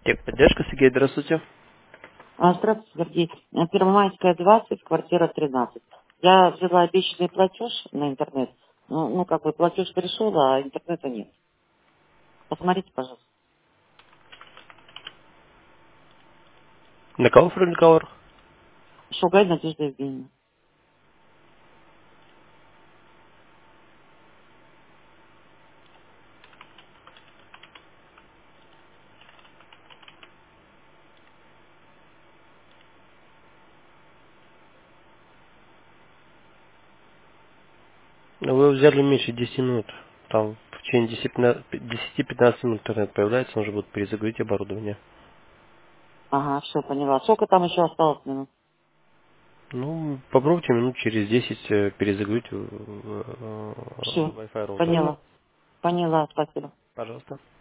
Техподдержка, Сергей, здравствуйте. Здравствуйте, Сергей. Первомайская, 20, квартира 13. Я взяла обещанный платеж на интернет. Ну, как бы платеж пришел, а интернета нет. Посмотрите, пожалуйста. На кого разговор? Шугай Надежда Евгеньевна. Ну, вы взяли меньше 10 минут. Там в течение 10-15 минут интернет появляется, он же будет перезагрузить оборудование. Ага, все, поняла. Сколько там еще осталось минут? Ну, попробуйте минут через 10 перезагрузить Все, Wi-Fi роутер. поняла. Поняла, спасибо. Пожалуйста.